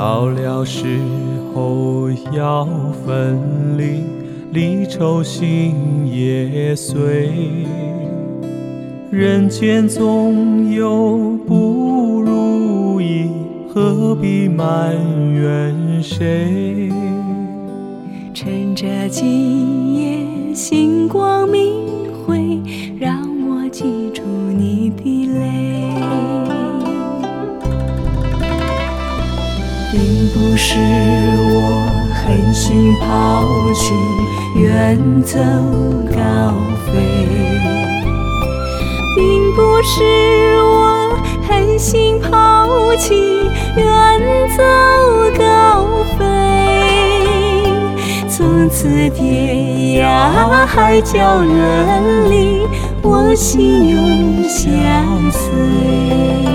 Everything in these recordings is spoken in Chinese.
到了时候要分离，离愁心也碎。人间总有不如意，何必埋怨谁？ 趁着今夜星光明辉，让我记住你的泪。并不是我狠心抛弃，远走高飞，并不是我狠心抛弃，远走高飞。从此天涯海角人离，我心永相随。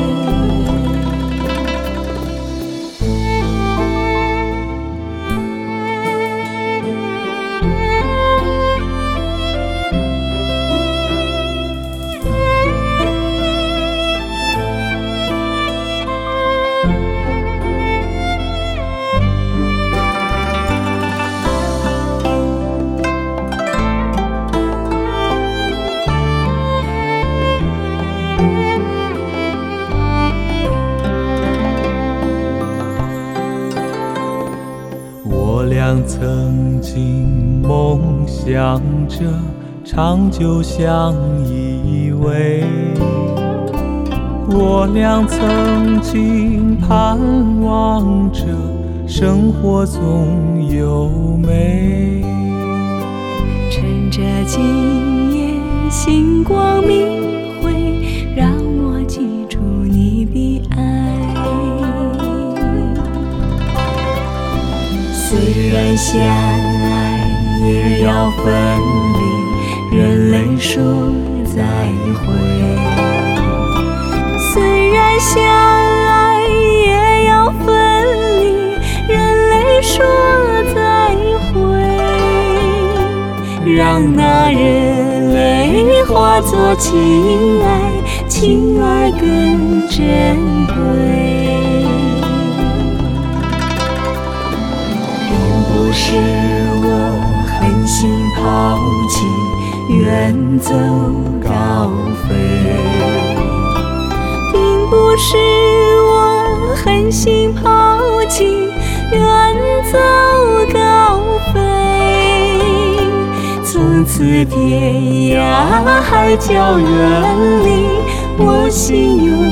我俩曾经梦想着长久相依偎，我俩曾经盼望着生活总有美。 趁着今夜星光明辉，让我记住你的爱。虽然相爱也要分离，任泪说再会。虽然相爱也要分离，任泪说再会。让那热泪化作情爱，情爱更珍贵。不是我狠心抛弃，远走高飞，并不是我狠心抛弃，远走高飞。从此天涯海角人离，我心永